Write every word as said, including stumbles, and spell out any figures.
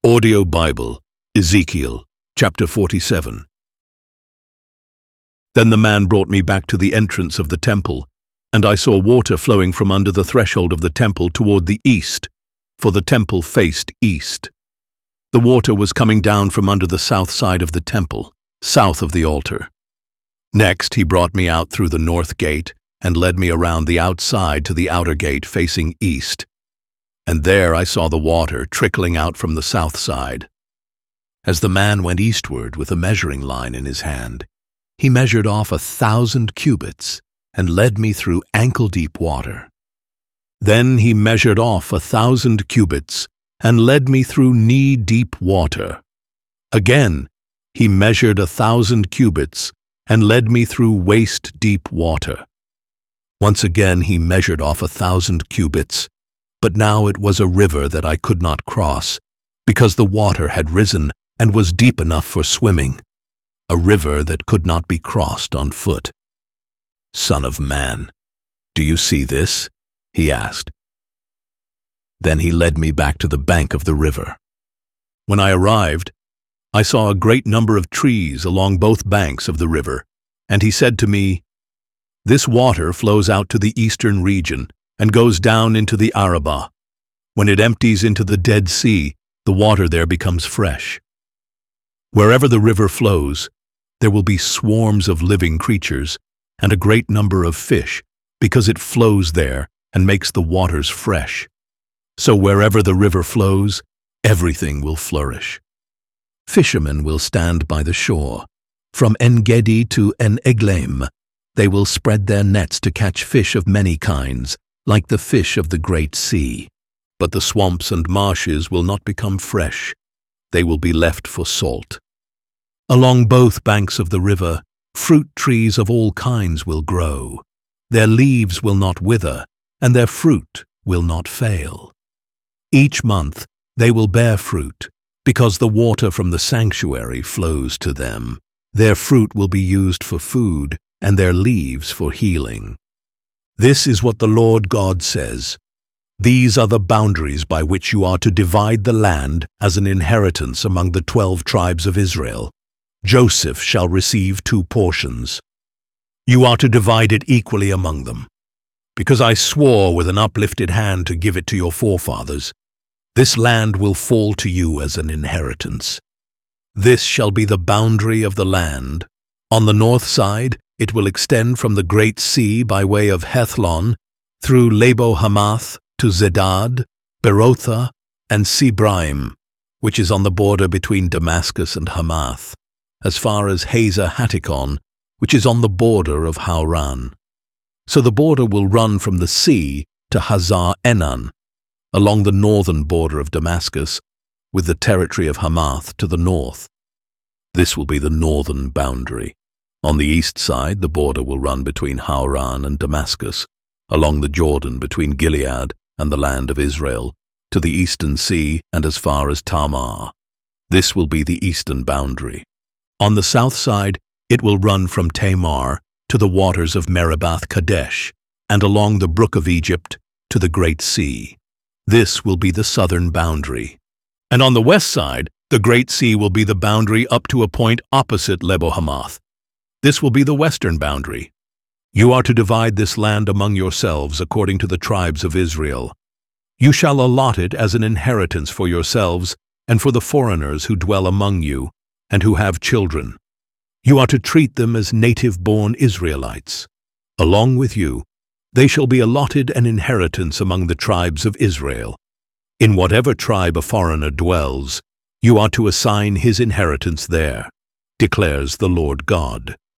Audio Bible, Ezekiel, chapter forty-seven. Then the man brought me back to the entrance of the temple, and I saw water flowing from under the threshold of the temple toward the east, for the temple faced east. The water was coming down from under the south side of the temple, south of the altar. Next he brought me out through the north gate and led me around the outside to the outer gate facing east. And there I saw the water trickling out from the south side. As the man went eastward with a measuring line in his hand, he measured off a thousand cubits and led me through ankle-deep water. Then he measured off a thousand cubits and led me through knee-deep water. Again he measured a thousand cubits and led me through waist-deep water. Once again he measured off a thousand cubits, but now it was a river that I could not cross, because the water had risen and was deep enough for swimming, a river that could not be crossed on foot. "Son of man, do you see this?" he asked. Then he led me back to the bank of the river. When I arrived, I saw a great number of trees along both banks of the river, and he said to me, "This water flows out to the eastern region and goes down into the Arabah. When it empties into the Dead Sea, the water there becomes fresh. Wherever the river flows, there will be swarms of living creatures and a great number of fish, because it flows there and makes the waters fresh. So wherever the river flows, everything will flourish. Fishermen will stand by the shore. From En-Gedi to En-Eglaim, they will spread their nets to catch fish of many kinds, like the fish of the great sea. But the swamps and marshes will not become fresh. They will be left for salt. Along both banks of the river, fruit trees of all kinds will grow. Their leaves will not wither, and their fruit will not fail. Each month they will bear fruit, because the water from the sanctuary flows to them. Their fruit will be used for food, and their leaves for healing. This is what the Lord God says. These are the boundaries by which you are to divide the land as an inheritance among the twelve tribes of Israel. Joseph shall receive two portions. You are to divide it equally among them. Because I swore with an uplifted hand to give it to your forefathers, this land will fall to you as an inheritance. This shall be the boundary of the land. On the north side, it will extend from the Great Sea by way of Hethlon through Lebo-Hamath to Zedad, Berotha, and Sibraim, which is on the border between Damascus and Hamath, as far as Hazar-Hattikon, which is on the border of Hauran. So the border will run from the sea to Hazar-Enan, along the northern border of Damascus, with the territory of Hamath to the north. This will be the northern boundary. On the east side, the border will run between Hauran and Damascus, along the Jordan between Gilead and the land of Israel, to the eastern sea and as far as Tamar. This will be the eastern boundary. On the south side, it will run from Tamar to the waters of Meribah Kadesh, and along the brook of Egypt to the Great Sea. This will be the southern boundary. And on the west side, the Great Sea will be the boundary up to a point opposite Lebo-Hamath. This will be the western boundary. You are to divide this land among yourselves according to the tribes of Israel. You shall allot it as an inheritance for yourselves and for the foreigners who dwell among you and who have children. You are to treat them as native-born Israelites. Along with you, they shall be allotted an inheritance among the tribes of Israel. In whatever tribe a foreigner dwells, you are to assign his inheritance there, declares the Lord God.